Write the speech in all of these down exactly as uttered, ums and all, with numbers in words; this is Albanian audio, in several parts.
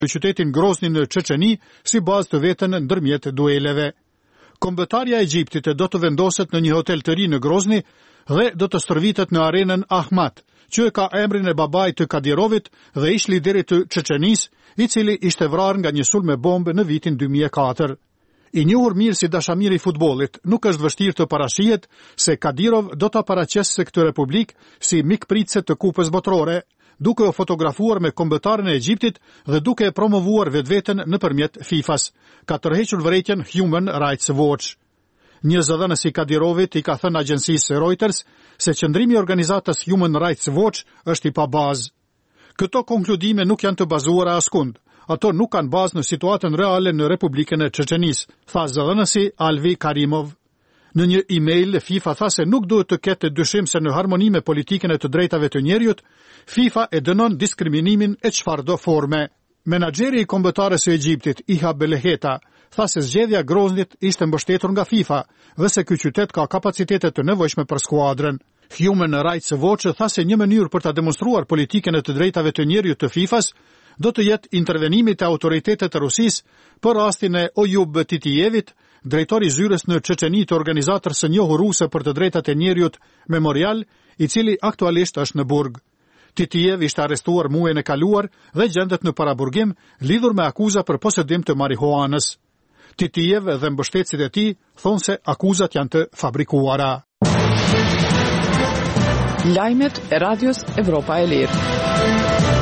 qytetin Grozny në Çeçeni si bazë të vetën ndërmjet dueleve. Kombëtarja e Egjiptit do të vendoset në një hotel të ri në Grozny dhe do të stërvitet në arenën Ahmat, që ka emrin e babait të Kadirovit dhe ish liderit të Çeçenisë, i cili ishte vrarë nga një sulm me bombë në vitin dy mijë e katër. I njohur mirë si dashamir i futbollit, nuk është vështirë të parashihet se Kadirov do ta paraqesë këtë republik si mikpritëse të kupës botërore, duke u fotografuar me kombëtarën e Egjiptit dhe duke e promovuar vetveten nëpërmjet FIFA-s, ka tërhequr vërejtjen Human Rights Watch. Një zëdhënës i Kadirovit i ka thënë agjencisë Reuters se qëndrimi i organizatës Human Rights Watch është i pabazë. Këto konkludime nuk janë të bazuara askund. Ato nuk kanë bazë në situatën reale në Republikën e Çeçenisë, tha zëdhënësi Alvi Karimov. Në një email, FIFA tha se nuk duhet të ketë dyshim se në harmoni me politikën e të drejtave të njerëzit, FIFA e dënon diskriminimin e çfarëdo forme. Menaxheri i kombëtarës së Egjiptit, Iha Beleheta, tha se zgjedhja e Groznit ishte mbështetur nga FIFA dhe se ky qytet ka kapacitete të nevojshme për skuadrën. Human Rights Watch tha se një mënyrë për ta demonstruar politikën e të drejtave të njerëzit të FIFA-s do të jetë intervenimi të autoritetet të Rusisë për rastin e Oyub Titijevit, drejtori i zyrës në Çeçeni të organizatës së njohur ruse për të drejtat e njerëzit Memorial, i cili aktualisht është në burg. Titijev ishte arrestuar muajin e kaluar dhe gjendet në paraburgim lidhur me akuza për posedim të marihuanës. Titijev dhe mbështetësit e tij thonë se akuzat janë të fabrikuara. Lajmet e Radios Evropa e Lirë.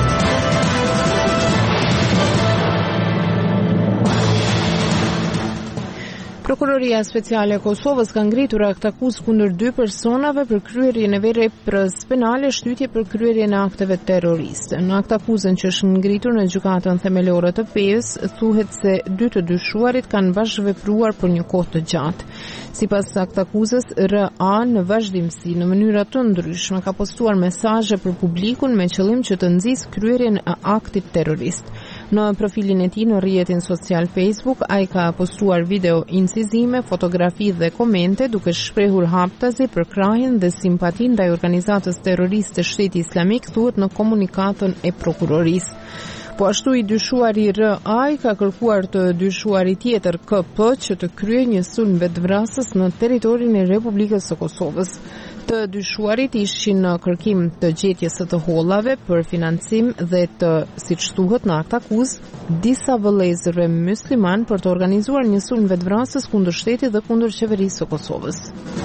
Prokuroria Speciale e Kosovës ka ngritur akt akuzë kundër dy personave për kryerjen e veprës penale shtytje për kryerjen e akteve terroriste. Në akt akuzën që është ngritur në gjykatën themelore të Pes, thuhet se dy të dyshuarit kanë bashkëvepruar për një kohë të gjatë. Sipas akt akuzës, R A në vazhdimsi në mënyra të ndryshme ka postuar mesazhe për publikun me qëllim që të nxjisë kryerjen e aktit terrorist. Në profilin e tij në rrjetin social Facebook, ai ka postuar video incizime, fotografi dhe komente duke shprehur haptazi për krahjen dhe simpatin ndaj organizatës terroriste Shteti Islamik, thuhet në komunikatën e prokurorisë. Po ashtu i dyshuari R A i ka kërkuar të dyshuari tjetër K P që të kryejë një sulm vetvrasës në territorin e Republikës së Kosovës. Të dyshuarit ishin në kërkim të gjetjes së të hollave për financim dhe të, siç thuhet në akt akuzë, disa vëllezërve musliman për të organizuar një sulm vetvrasës kundër shtetit dhe kundër qeverisë së Kosovës.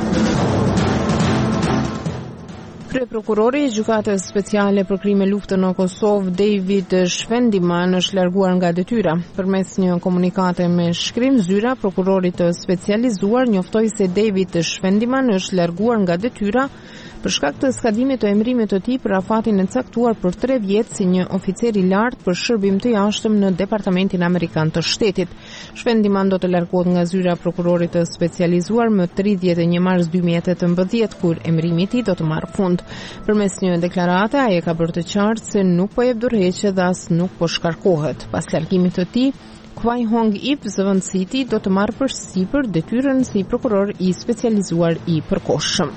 Kryeprokurori i Gjykatës Speciale për Krime Lufte në Kosovë, David Shvendiman, është larguar nga detyra. Përmes një komunikate me shkrim zyra, prokurori të specializuar njoftoi se David Shvendiman është larguar nga detyra për shkak të skadimit të emërimit të tij për afatin e caktuar për tre vjet si një oficer i lartë për shërbim të jashtëm në Departamentin Amerikan të Shtetit. Shvendiman do të largohet nga zyra prokurorit të specializuar më tridhjetë e një mars dy mijë e tetëmbëdhjetë, kur emërimi i tij do të marrë fund. Përmes një deklarate, ai e ka bërë të qartë se nuk po jep dorëheqje dhe as nuk po shkarkohet. Pas largimit të tij, Kwai Hong Ip, zëvendësiti, do të marrë përsipër detyrën si prokuror i specializuar i përkohshëm.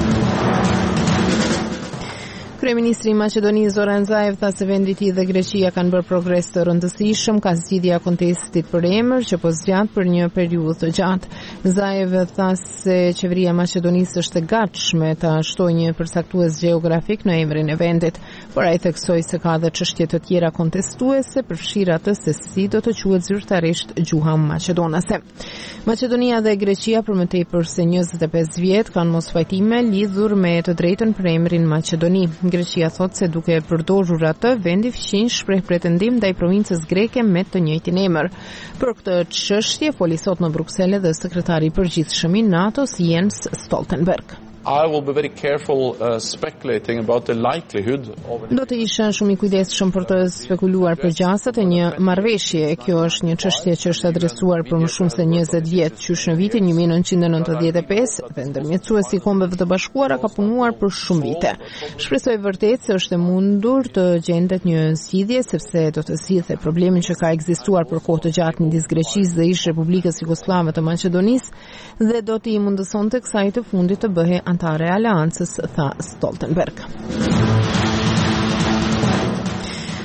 Kryeministri i Maqedonisë Zoran Zaev tha se vendi i tij dhe Greqia kanë bërë progres të rëndësishëm ka zgjidhja e kontestit për emër që po zgjat për një periudhë të gjatë. Zaev tha se qeveria e Maqedonisë është e gatshme ta shtojë një përcaktues gjeografik në emrin e vendit, por ai theksoi se ka edhe çështje të tjera kontestuese, përfshirë atë se si do të quhet zyrtarisht gjuha maqedonase. Maqedonia dhe Greqia për më tepër se njëzet e pesë vjet kanë mosfajtime lidhur me të drejtën për emrin Maqedoni. Greqia thot se duke përdorur atë, vendi fqin shpreh pretendim ndaj provincës greke me të njëjtin emër. Për këtë çështje foli sot në Bruksele dhe sekretari i përgjithshëm i NATO-s Jens Stoltenberg. I will be very careful uh, speculating about the likelihood of... Do të isha shumë i kujdesshëm për të spekuluar për gjasat e një marrëveshje. Kjo është një çështje që është adresuar për më shumë se njëzet vjet, qysh në vitin një mijë e nëntëqind e nëntëdhjetë e pesë dhe ndërmjetësuesi i Kombeve të Bashkuara ka punuar për shumë vite. Shpresoj vërtet se është e mundur të gjendet një zgjidhje sepse do të sillte problemin që ka ekzistuar për kohë të gjatë midis Greqisë dhe ish Republikës Jugoslave të Maqedonisë dhe do t'i mundësonte kësaj të fundit të bëhej antare e aleancës, tha Stoltenberg.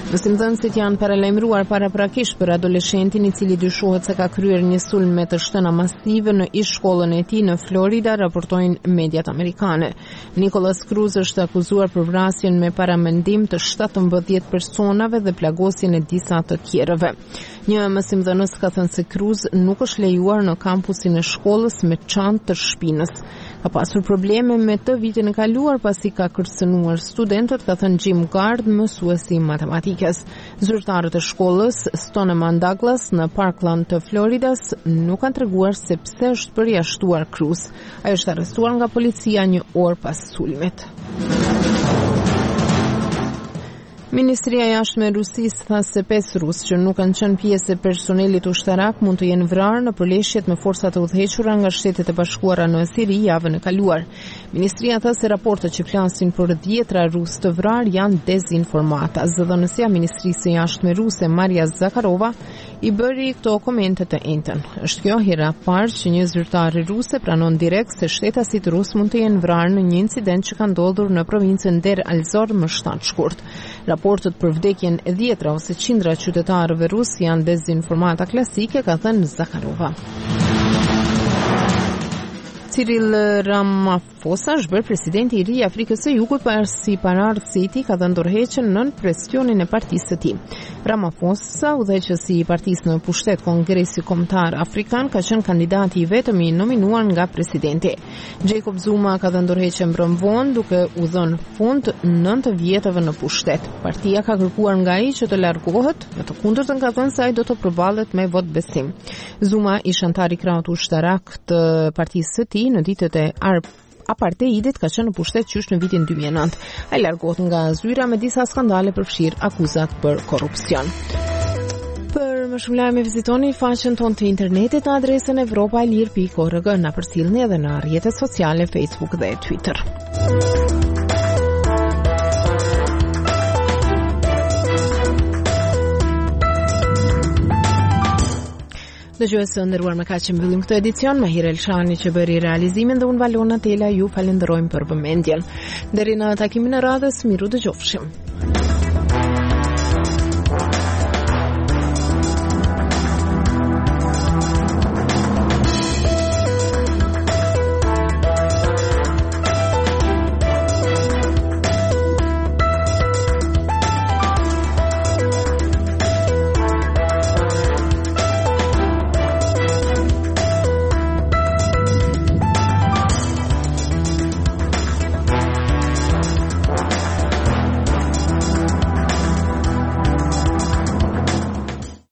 Mësimdhënësit janë paralajmëruar paraprakisht për adoleshentin i cili dyshohet se ka kryer një sulm me të shtëna masive në ish shkollën e tij në Florida, raportojnë mediat amerikane. Nicholas Cruz është akuzuar për vrasjen me paramendim të shtatëmbëdhjetë personave dhe plagosjen e disa të tjerëve. Një mësimdhënës ka thënë se Cruz nuk është lejuar në kampusin e shkollës me çantë të shpinës. Ka pasur probleme me të vitin e kaluar pasi ka kërcënuar studentët, ka thënë Jim Gard, mësuesi i matematikës. Zyrtarët e shkollës Stoneman Douglas në Parkland të Floridas nuk kanë treguar se pse është përjashtuar Cruz. Ai është arrestuar nga policia një orë pas sulmit. Ministria e Jashtme e Rusisë tha se pesë rusë që nuk kanë qenë pjesë e personelit ushtarak mund të jenë vrarë në përleshjet me forcat e udhëhequra nga Shtetet e Bashkuara në Siri javën e kaluar. Ministria tha se raportet që flasin për dhjetra rusë të vrarë janë dezinformata. Zëdhënësia e Ministrisë së Jashtme ruse Maria Zakharova i bëri këto komente të njëjtën. Është kjo hera e parë që një zyrtare ruse pranon direkt se shtetasit rus mund të jenë vrarë në një incident që ka ndodhur në provincën Der Alzor më shtatë shkurt. Raportet për vdekjen e dhjetra ose qindra qytetarëve rus janë dezinformata klasike, ka thënë Zakharova. Cyril Ramaphosa është bërë presidenti i ri i Afrikës së Jugut pasi paraardhësi i tij ka dhënë dorëheqjen nën presionin e partisë së tij. Ramaphosa, udhëheqësi i partisë në pushtet Kongresi Kombëtar Afrikan, ka qenë kandidati i vetëm i nominuar nga presidenti. Jacob Zuma ka dhënë dorëheqjen mbrëm vonë duke u dhënë fund nëntë vjetëve në pushtet. Partia ka kërkuar nga ai që të largohet, në të kundërtën ka thënë se ai do të përballet me vot besim. Zuma ish antar i krahut ushtarak të partisë së tij në ditët e apartheidit ka qenë në pushtet qysh në vitin dy mijë e nëntë. Ai largohet nga zyra me disa skandale përfshirë akuzat për korrupsion. Për më shumë lajme vizitoni faqen tonë të internetit në adresën evropa e lirë pikë org, na përcjellni edhe në rrjetet sociale Facebook dhe Twitter. Dëgjues të nderuar, me kaq që mbyllim këtë edicion, me Hira Elshani që bëri realizimin dhe unë Valona Tela ju falenderojmë për vëmendjen. Deri në takimin e radhës, miru dëgjofshim.